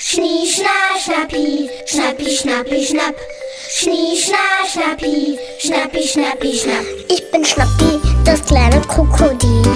Schnie, schna, schnappi, schnappi, schnappi, schnapp. Schnie, schna, schnappi, schnappi, schnappi, schnapp. Ich bin Schnappi, das kleine Krokodil.